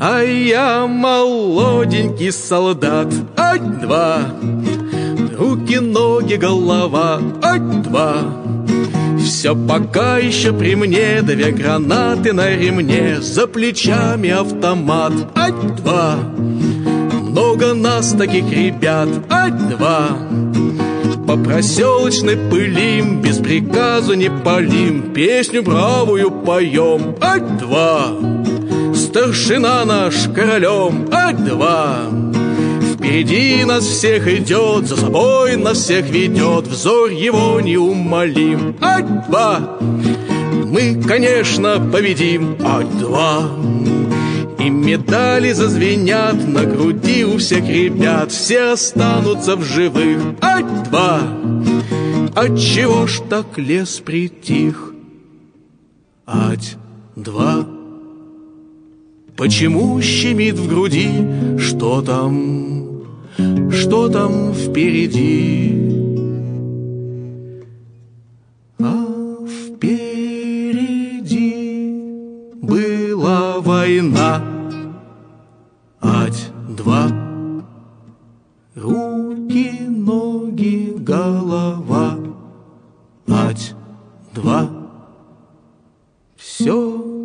А я молоденький солдат. Ать-два. Руки, ноги, голова. Ать-два. Все пока еще при мне, две гранаты на ремне, за плечами автомат. Ать-два. Много нас таких ребят. Ать-два. По проселочной пылим, без приказу не палим, песню бравую поем. Ать-два. Старшина наш королем. Ать-два. Впереди нас всех идет, за собой нас всех ведет, взор его неумолим. Ать-два. Мы, конечно, победим. Ать-два. И медали зазвенят на груди у всех ребят, все останутся в живых. Ать-два. Отчего ж так лес притих? Ать-два. Почему щемит в груди? Что там впереди? А впереди была война. Ать-два. Руки, ноги, голова. Ать-два. Все